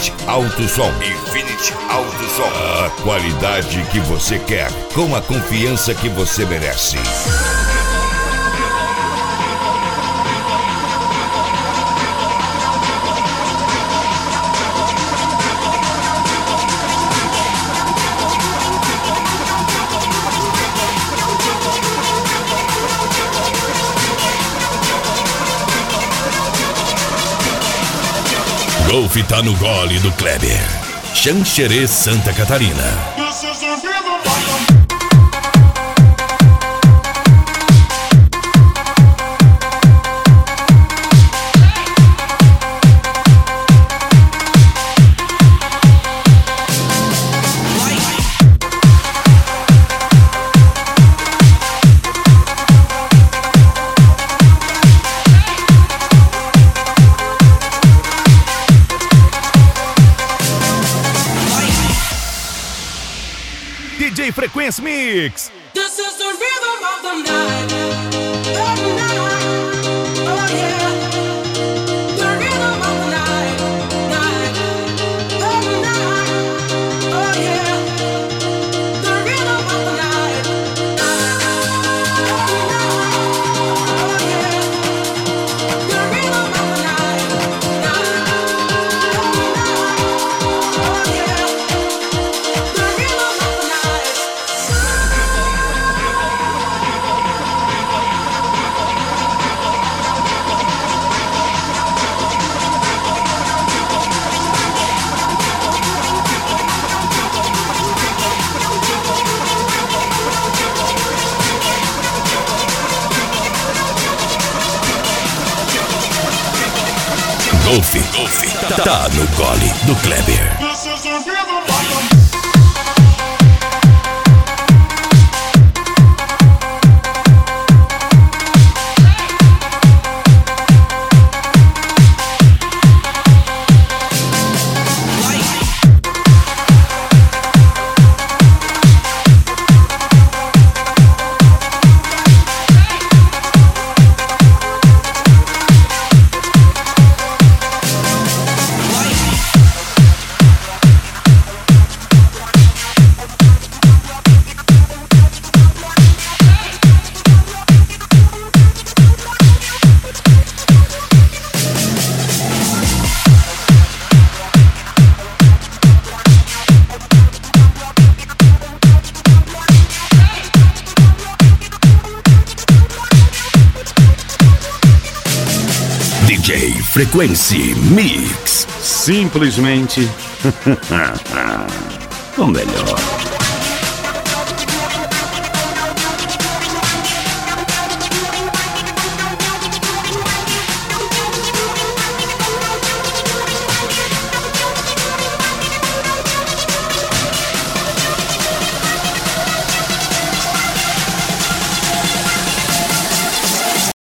Infinity Alto Som. Infinity Alto Som. A qualidade que você quer, com a confiança que você merece. Golf tá no gole do Kleber. Xanxerê, Santa Catarina. DJ Frequency Mix. This is the rhythm of the night. Oh yeah. The rhythm of the night. Oh yeah. The rhythm of the night. Oh yeah. The rhythm of the night. Oh yeah. The rhythm of the night. Golf tá no gole do Kleber. DJ Frequency Mix. Simplesmente o melhor.